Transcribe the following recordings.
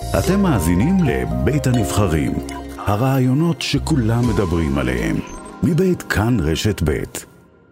אתם מאזינים לבית הנבחרים, הרעיונות שכולם מדברים עליהם, מבית כאן רשת בית.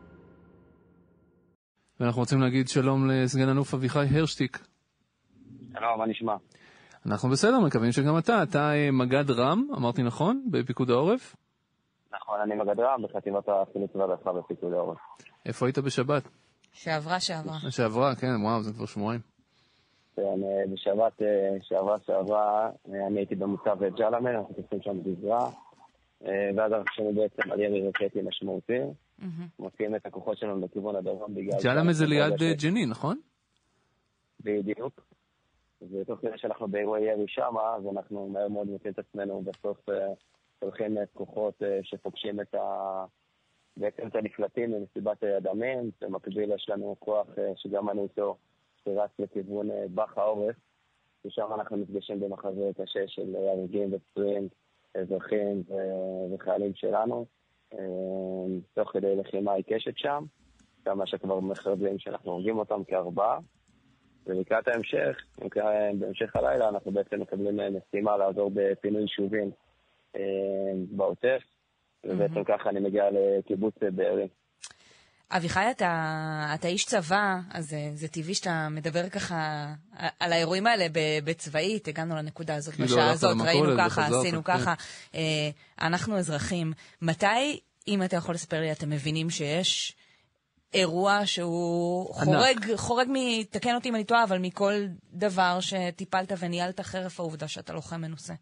ואנחנו רוצים להגיד שלום לסגן אלוף אביחי הרשטיק. שלום, מה נשמע? אנחנו בסדר, מקווים שגם אתה מג"ד רם, אמרתי נכון, בפיקוד העורף? נכון, אני מג"ד רם בחטיבת החילוץ וההדרכה בפיקוד העורף. איפה היית בשבת? שעברה, כן, וואו, זה כבר שבועיים. כן, בשבת שעברה, אני הייתי במוצב ג'למה, אנחנו תופסים שם גזרה, ואז אנחנו שומעים בעצם על ירי רקטי משמעותי, מוציאים את הכוחות שלנו בכיוון הדרום בגלל... ג'למה זה ליד ג'נין, נכון? בדיוק. ותוך כדי שאנחנו באירועי ירי שם, אז אנחנו מהר מאוד מוצאים את עצמנו בסוף הולכים כוחות שפוגשים בעצם את הנפלטים במסיבת הדמים, במקביל יש לנו כוח שגם אני איתו שרץ לכיוון בח העורף, ושם אנחנו נפגשים במחזה קשה של הרוגים ופצועים, אזרחים וחיילים שלנו, תוך כדי לחימה עיקשת שם, כמה שכבר מחרבים שאנחנו הורגים אותם כארבעה, ולקראת ההמשך, בהמשך הלילה אנחנו בעצם מקבלים משימה לעזור בפינוי יישובים בעוטף, ובעצם ככה אני מגיע לקיבוץ בארי. אביחי, אתה איש צבא, אז זה טבעי שאתה מדבר ככה על האירועים האלה בצבאית, הגענו לנקודה הזאת, בשעה הזאת, ראינו ככה, עשינו ככה, אנחנו אזרחים. מתי, אם אתה יכול לספר לי, אתם מבינים שיש אירוע שהוא חורג תקן אותי אם אני טועה, אבל מכל דבר שטיפלת וניהלת חרף העובדה שאתה לוחם מנוסה?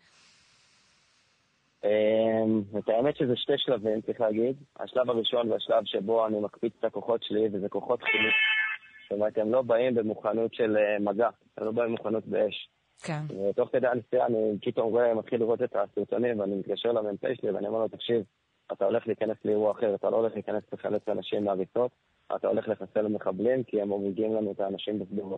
את האמת שזה שתי שלבים, צריך להגיד. השלב הראשון זה השלב שבו אני מקפיץ את הכוחות שלי, וזה כוחות חילוץ. זאת אומרת, הם לא באים במוכנות של מגע, הם לא באים במוכנות באש. כן. ותוך כדי הנסיעה אני פתאום מתחיל לראות את הסרטונים, ואני מתקשר למ"פ שלי, ואני אומר לו, תקשיב, אתה הולך להיכנס לאירוע אחר, אתה לא הולך להיכנס לחלץ אנשים מהריצות, אתה הולך לחסל למחבלים, כי הם מורידים לנו את האנשים בסביבות.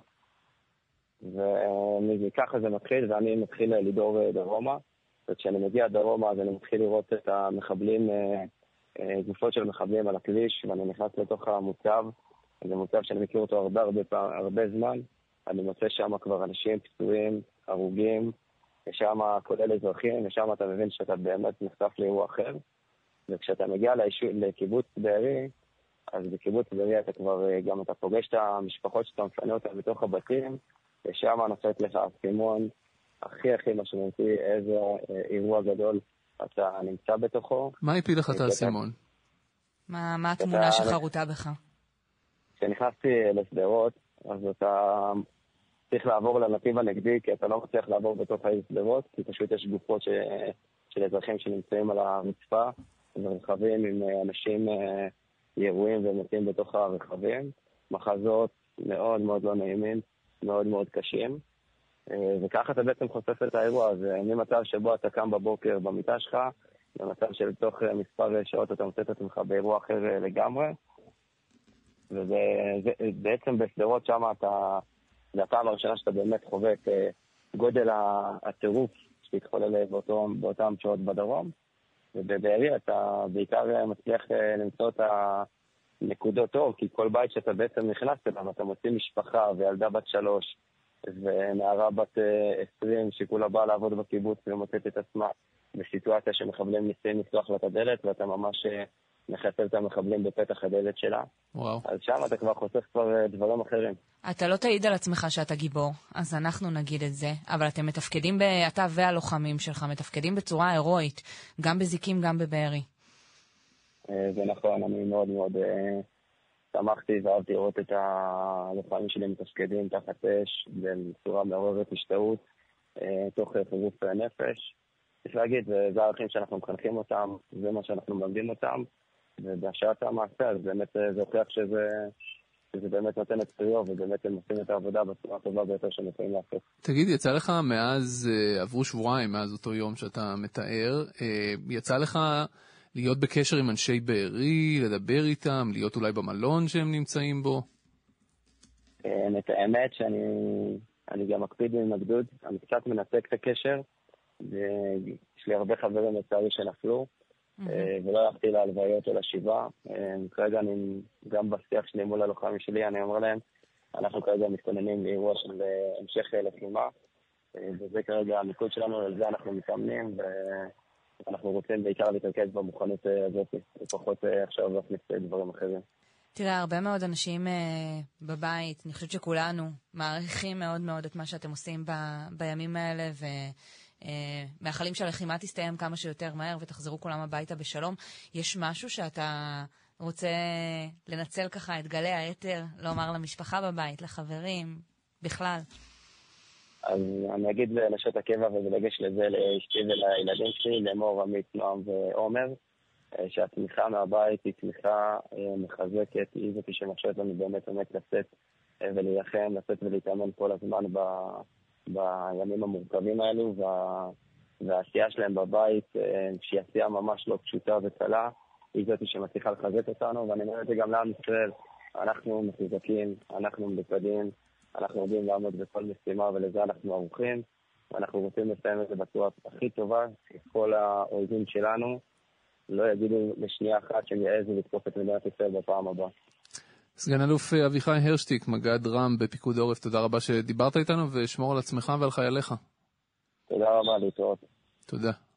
וככה זה מתחיל, ואני מתחיל לדור דרומה. וכשאני מגיע דרומה, אז אני מתחיל לראות את המחבלים, גופות של מחבלים על הכביש, ואני נכנס לתוך המוצב. זה מוצב שאני מכיר אותו הרבה זמן. אני מוצא שם כבר אנשים פצועים, הרוגים, ושם כולל אזרחים, ושם אתה מבין שאתה באמת נחשף לאירוע אחר. וכשאתה מגיע לקיבוץ בארי, אז בקיבוץ בארי אתה כבר גם אתה פוגש את המשפחות שאתה מפנה אותם בתוך הבתים, ושם נופת לך סימון הכי משמעותי, איזה אירוע גדול אתה נמצא בתוכו. מה הפיל לך את הסימון? מה התמונה שחרוטה בך? כשנכנסתי לסדרות, אז אתה צריך לעבור לנתיב הנגדי, כי אתה לא מצליח לעבור בתוך העיר סדרות, כי פשוט יש גופות של אזרחים שנמצאים על הרצפה, ורכבים עם אנשים ירועים ומתים בתוך הרכבים. מחזות מאוד מאוד לא נעימים, מאוד מאוד קשים. וככה אתה בעצם חושף את האירוע הזה, ממצב שבו אתה קם בבוקר במיטה שלך, למצב של תוך מספר שעות אתה מוצא את עצמך באירוע אחר לגמרי, ובעצם בסדרות שם זה הפעם הראשונה שאתה באמת חווה את גודל הטירוף שהתחולל באותם שעות בדרום, ובבארי אתה בעיקר מצליח למצוא את הנקודות אור, כי כל בית שאתה בעצם נכנס אליו, אתה מוצא משפחה וילדה בת 3, ונערה בת 20 שכולה באה לעבוד בקיבוץ ומוצאת את עצמה בסיטואציה שמחבלים ניסים לפתוח לה את הדלת, ואתה ממש מחסל את המחבלים בפתח הדלת שלה. וואו. אז שם אתה כבר חושף כבר דברים אחרים. אתה לא תעיד על עצמך שאתה גיבור, אז אנחנו נגיד את זה, אבל אתם מתפקדים, אתה והלוחמים שלך מתפקדים בצורה הירואית, גם בזיקים, גם בבארי. זה נכון, אני מאוד מאוד שמחתי ואהבתי לראות את הלוחמים שלי מתפקדים תחת אש, בצורה מעוררת השתאות, תוך חירוף נפש. צריך להגיד, זה הערכים שאנחנו מחנכים אותם, זה מה שאנחנו מלמדים אותם, ובהשעת המעשה, אז באמת זה הוכיח שזה באמת נותן את פריו, ובאמת הם עושים את העבודה בצורה טובה ביותר שהם יכולים לעשות. תגיד, יצא לך מאז, עברו שבועיים מאז אותו יום שאתה מתאר, יצא לך להיות בקשר עם אנשי בארי, לדבר איתם, להיות אולי במלון שהם נמצאים בו? את האמת שאני גם מקפיד עם הגדוד, אני קצת מנתק את הקשר, ויש לי הרבה חברים לצערי שנפלו, ולא הלכתי להלוויות או לשבעה. כרגע אני גם בשיח שלי מול הלוחמים שלי, אני אומר להם, אנחנו כרגע מתכוננים לאירוע של המשך לחימה, וזה כרגע המיקוד שלנו, על זה אנחנו מתאמנים, ואנחנו רוצים בעיקר להתרכז במוכנות הזאת, לפחות עכשיו להכניס דברים אחרים. תראה, הרבה מאוד אנשים בבית, אני חושבת שכולנו מעריכים מאוד מאוד את מה שאתם עושים בימים האלה, ומאחלים שהלחימה תסתיים כמה שיותר מהר ותחזרו כולם הביתה בשלום. יש משהו שאתה רוצה לנצל ככה את גלי היתר, לומר למשפחה בבית, לחברים, בכלל? אז אני אגיד לנשות הקבע ובלגש לזה לאשתי ולילדים שלי, לאמור, עמית, נועם ועומר, שהתמיכה מהבית היא תמיכה מחזקת, היא זאת שמאפשרת לנו באמת לצאת ולהילחם, לצאת ולהתאמן כל הזמן בימים המורכבים האלו, והעשייה שלהם בבית, שהיא עשייה ממש לא פשוטה וקלה, היא זאת שמצליחה לחזק אותנו, ואני אומר את זה גם לעם ישראל, אנחנו מחזקים, אנחנו מלוכדים, אנחנו יודעים לעמוד בכל משימה ולזה אנחנו ערוכים, ואנחנו רוצים לסיים את זה בצורה הכי טובה, כל האויבים שלנו לא יגידו לשנייה אחת שהם יעזו לתקוף את מדינת ישראל בפעם הבאה. סגן אלוף אביחי הרשטיק, מג"ד רם בפיקוד העורף, תודה רבה שדיברת איתנו, ושמור על עצמך ועל חייליך. תודה רבה, להתראות. תודה.